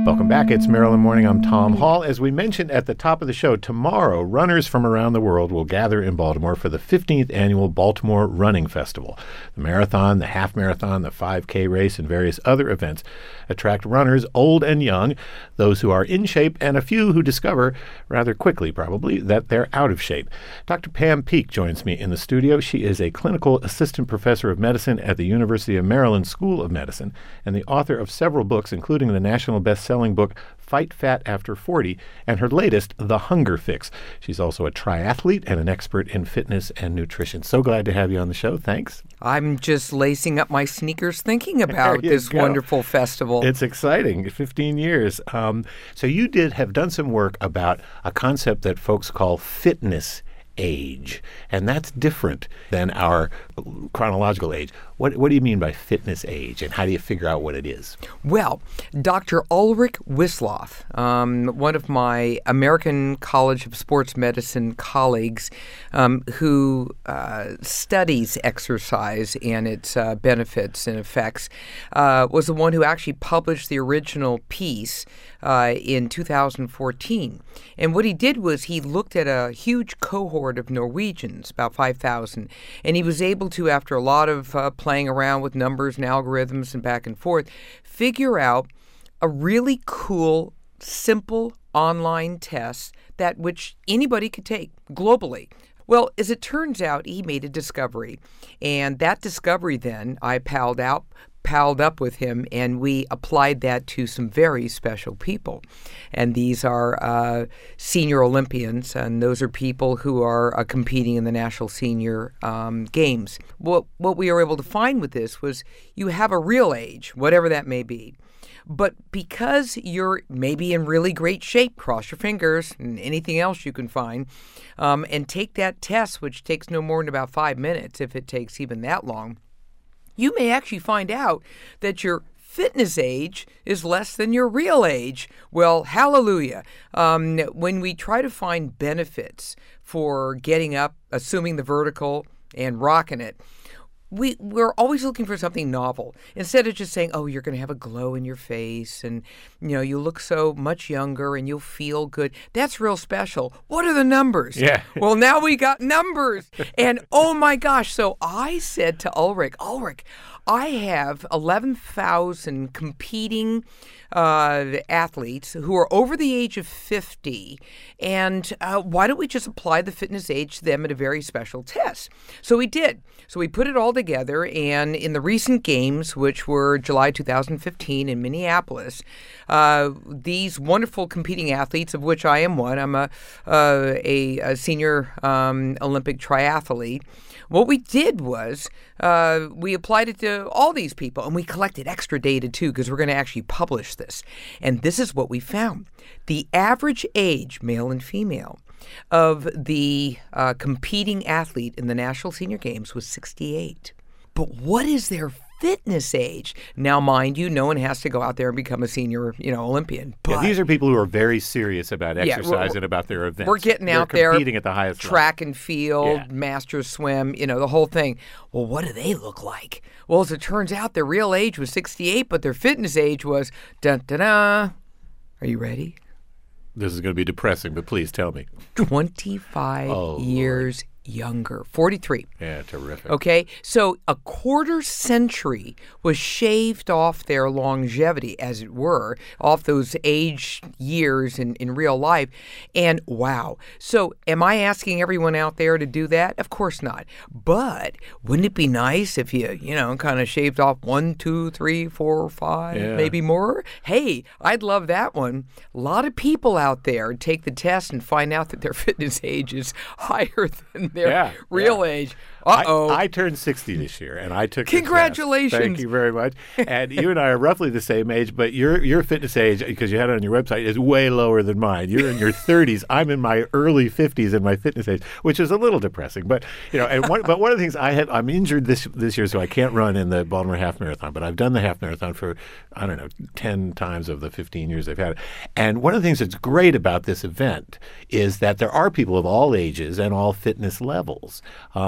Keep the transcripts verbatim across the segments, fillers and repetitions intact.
Welcome back. It's Maryland Morning. I'm Tom Hall. As we mentioned at the top of the show, tomorrow, runners from around the world will gather in Baltimore for the fifteenth Annual Baltimore Running Festival. The marathon, the half marathon, the five K race, and various other events attract runners old and young, those who are in shape, and a few who discover, rather quickly probably, that they're out of shape. Doctor Pam Peeke joins me in the studio. She is a clinical assistant professor of medicine at the University of Maryland School of Medicine and the author of several books, including the national best-selling book Fight Fat After forty, and her latest, The Hunger Fix. She's also a triathlete and an expert in fitness and nutrition. So glad to have you on the show. Thanks. I'm just lacing up my sneakers thinking about this go. wonderful festival. It's exciting. fifteen years. Um, so you did have done some work about a concept that folks call fitness age, and that's different than our chronological age. What what do you mean by fitness age, and how do you figure out what it is? Well, Doctor Ulrich Wisloff, um, one of my American College of Sports Medicine colleagues um, who uh, studies exercise and its uh, benefits and effects, uh, was the one who actually published the original piece uh, in two thousand fourteen. And what he did was he looked at a huge cohort of Norwegians, about five thousand, and he was able to, after a lot of uh, playing around with numbers and algorithms and back and forth, figure out a really cool, simple online test that which anybody could take globally. Well, as it turns out, he made a discovery, and that discovery then I palled out, palled up with him, and we applied that to some very special people. And these are uh, senior Olympians, and those are people who are uh, competing in the National Senior um, Games. What, what we were able to find with this was you have a real age, whatever that may be. But because you're maybe in really great shape, cross your fingers and anything else you can find, um, and take that test, which takes no more than about five minutes, if it takes even that long, you may actually find out that your fitness age is less than your real age. Well, hallelujah. Um, when we try to find benefits for getting up, assuming the vertical, and rocking it, We, we're always looking for something novel. Instead of just saying, oh, you're going to have a glow in your face and, you know, you look so much younger and you'll feel good. That's real special. What are the numbers? Yeah. Well, now we got numbers. And, oh, my gosh. So I said to Ulrich, Ulrich, I have eleven thousand competing uh, athletes who are over the age of fifty, and uh, why don't we just apply the fitness age to them at a very special test? So we did. So we put it all together, and in the recent games, which were July two thousand fifteen in Minneapolis, uh, these wonderful competing athletes, of which I am one, I'm a, uh, a, a senior um, Olympic triathlete. What we did was uh, we applied it to all these people, and we collected extra data, too, because we're going to actually publish this. And this is what we found. The average age, male and female, of the uh, competing athlete in the National Senior Games was sixty-eight. But what is their fitness age? Now, mind you, no one has to go out there and become a senior, you know, Olympian. But yeah, these are people who are very serious about exercise yeah, and about their events. We're getting They're out there, competing at the highest track level. and field, Yeah. master swim, you know, the whole thing. Well, what do they look like? Well, as it turns out, their real age was sixty-eight, but their fitness age was dun da da. Are you ready? This is going to be depressing, but please tell me. twenty-five Oh, years younger, forty-three. Yeah, terrific. Okay, so a quarter century was shaved off their longevity, as it were, off those age years in, in real life. And wow. So am I asking everyone out there to do that? Of course not. But wouldn't it be nice if you, you know, kind of shaved off one, two, three, four, five, Yeah. maybe more? Hey, I'd love that one. A lot of people out there take the test and find out that their fitness age is higher than their Yeah, real yeah. age. Uh-oh. I, I turned sixty this year, and I took the test. Congratulations. Thank you very much. And you and I are roughly the same age, but your your fitness age, because you had it on your website, is way lower than mine. You're in your thirties. I'm in my early fifties in my fitness age, which is a little depressing. But you know, and one, but one of the things I have, I'm injured this this year, so I can't run in the Baltimore Half Marathon. But I've done the half marathon for I don't know ten times of the fifteen years I've had it. And one of the things that's great about this event is that there are people of all ages and all fitness levels. Um, and so for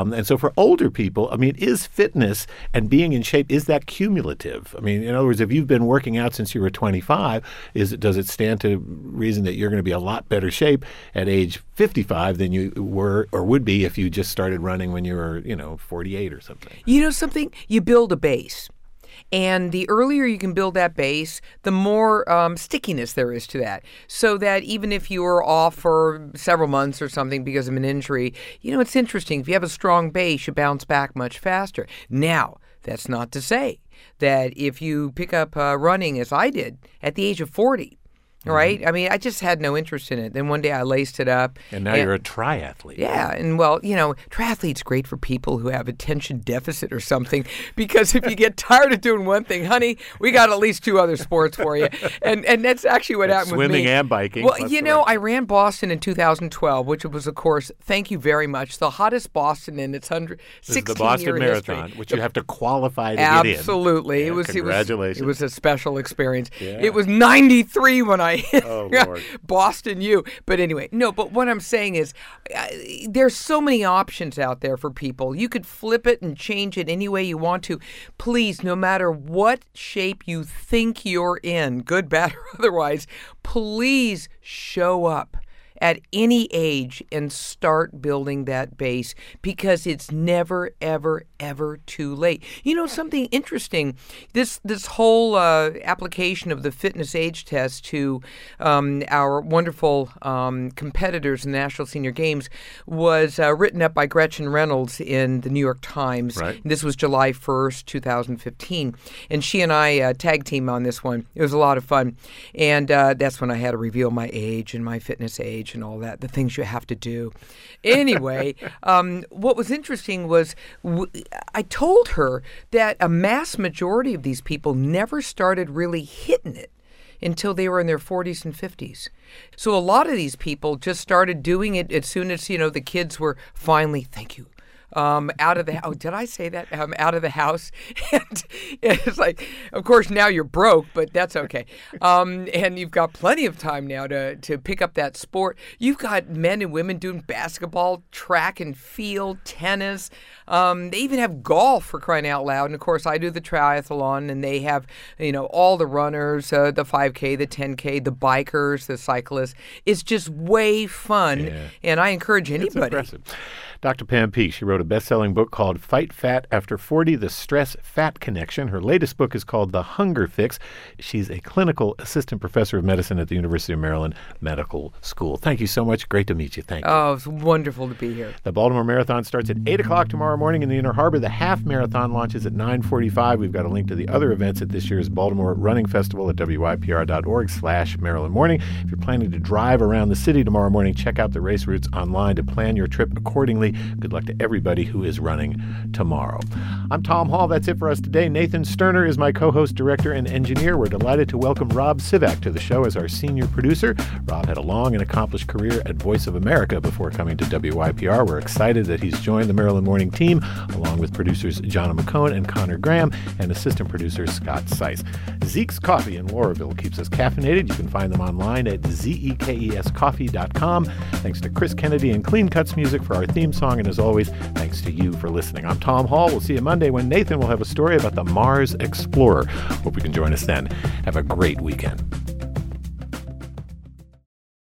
for older people, I mean, is fitness and being in shape, is that cumulative? I mean, in other words, if you've been working out since you were twenty-five, is it, does it stand to reason that you're going to be a lot better shape at age fifty-five than you were or would be if you just started running when you were, you know, forty-eight or something? You know something? You build a base. And the earlier you can build that base, the more um, stickiness there is to that. So that even if you were off for several months or something because of an injury, you know, it's interesting. If you have a strong base, you bounce back much faster. Now, that's not to say that if you pick up uh, running, as I did, at the age of forty, right? Mm-hmm. I mean, I just had no interest in it. Then one day I laced it up. And now and, you're a triathlete. Yeah. And, well, you know, triathlete's great for people who have attention deficit or something, because if you get tired of doing one thing, honey, we got at least two other sports for you. And and that's actually what and happened with me. Swimming and biking. Well, you know, I ran Boston in two thousand twelve, which was, of course, thank you very much, the hottest Boston in its one hundred sixteen-year history. This is the Boston Marathon, history. which you have to qualify to Absolutely. get in. Absolutely. Yeah, it was, congratulations. It was, it was a special experience. Yeah. It was ninety-three when I hit. Oh, Lord. Boston U. But anyway, no, but what I'm saying is uh, there's so many options out there for people. You could flip it and change it any way you want to. Please, no matter what shape you think you're in, good, bad, or otherwise, please show up at any age and start building that base, because it's never, ever, ever too late. You know, something interesting, this this whole uh, application of the fitness age test to um, our wonderful um, competitors in the National Senior Games was uh, written up by Gretchen Reynolds in the New York Times. Right. This was July first, two thousand fifteen. And she and I uh, tag team on this one. It was a lot of fun. And uh, that's when I had to reveal my age and my fitness age and all that, the things you have to do. Anyway, um, what was interesting was w- I told her that a mass majority of these people never started really hitting it until they were in their forties and fifties. So a lot of these people just started doing it as soon as, you know, the kids were finally, thank you, Um, out of the oh, did I say that? Um, out of the house, and it's like, of course, now you're broke, but that's okay. Um, and you've got plenty of time now to to pick up that sport. You've got men and women doing basketball, track and field, tennis. Um, they even have golf, for crying out loud. And of course, I do the triathlon, and they have, you know, all the runners, uh, the five K, the ten K, the bikers, the cyclists. It's just way fun, yeah. and I encourage anybody. It's impressive. Doctor Pam Peeke, she wrote a best-selling book called Fight Fat After forty, The Stress-Fat Connection. Her latest book is called The Hunger Fix. She's a clinical assistant professor of medicine at the University of Maryland Medical School. Thank you so much. Great to meet you. Thank you. Oh, it's wonderful to be here. The Baltimore Marathon starts at eight o'clock tomorrow morning in the Inner Harbor. The half marathon launches at nine forty-five. We've got a link to the other events at this year's Baltimore Running Festival at wypr.org slash Maryland Morning. If you're planning to drive around the city tomorrow morning, check out the race routes online to plan your trip accordingly. Good luck to everybody who is running tomorrow. I'm Tom Hall. That's it for us today. Nathan Sterner is my co-host, director, and engineer. We're delighted to welcome Rob Sivak to the show as our senior producer. Rob had a long and accomplished career at Voice of America before coming to W Y P R. We're excited that he's joined the Maryland Morning team, along with producers Jonna McCone and Connor Graham, and assistant producer Scott Seiss. Zeke's Coffee in Lauraville keeps us caffeinated. You can find them online at zekes coffee dot com. Thanks to Chris Kennedy and Clean Cuts Music for our theme song, and as always, thanks to you for listening. I'm Tom Hall. We'll see you Monday when Nathan will have a story about the Mars Explorer. Hope you can join us then. Have a great weekend.